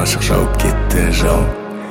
ашық жауып кетті жауын.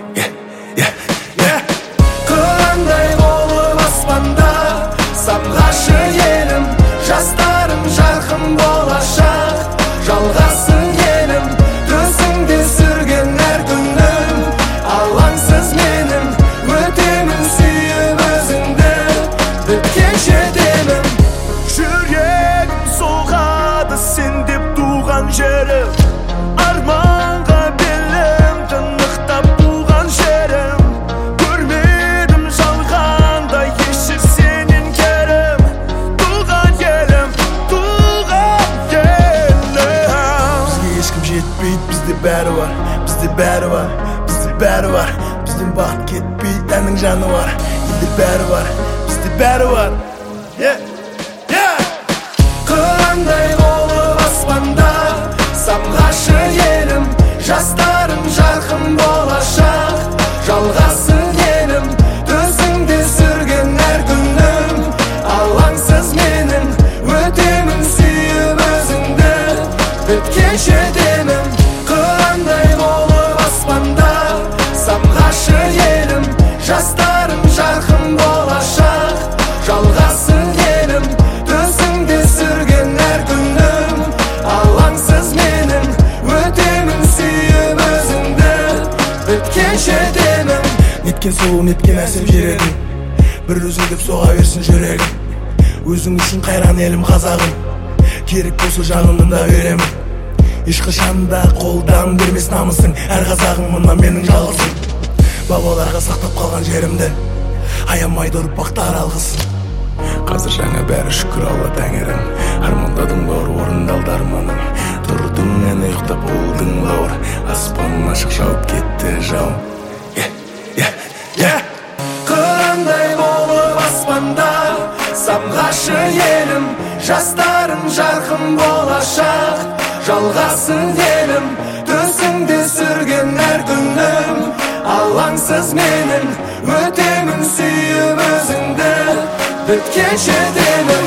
Қырандай болып аспанда самғашы елім, жастарым жарқын болашақ жалғасын елім. Төсіңде сүрген әр күнім алаңсыз менің, өтемін сүйіп өзіңді біткенше демім. Жүрегім соғады сен деп туған жерім, арманға белім тынықтап туған жерім. Көрмедім жалғанда ешір сенен керім, туған елім, туған елім. Бізге ешкім жетпейді, бізде бәрі бар, бізде бәрі бар, бізде бәрі бар. Бізден бақыт кетпейді, әннің жаны бар, елде бәрі бар, бізде бәрі бар. Қырандай болып аспанда самғашы елім, жастарым жарқын болашақ жалғасын елім. Төсіңде сүрген әр күнім алаңсыз менің, өтемін сүйіп өзіңді біткенше демім. Қырандай болып аспанда самғашы елім, жастарым жарқын болашақ жалғасын елім. Төсіңде сүрген әр күнім алаңсыз менің, өтемін сүйіп өзіңді біткенше демім. Неткен сұлу, неткен әсем жер едің, бір өзің деп соға берсін жүрегім. Өзің үшін қайран елім қазағым, керек болса жанымды да беремін. Ешқашан да қолдан бермес намысың, әр қазағым мына менің жалғызым. Бабаларға сақтап қалған жерімді аямайды ұрпақтар алғысын. Қазір жаңа бәрі шүкір Алла тәңірім, армандадың бауыр орындалды арманым. Тұрдың әне ұйықтап болдың бауыр, аспан ашық жауып кетті жауын. Қырандай болып аспанда самғашы елім, жастарым жарқын болашақ жалғасын елім. Төсіңде сүрген әр күнім алаңсыз менің, өтемін сүйіп өзіңді біткенше демім.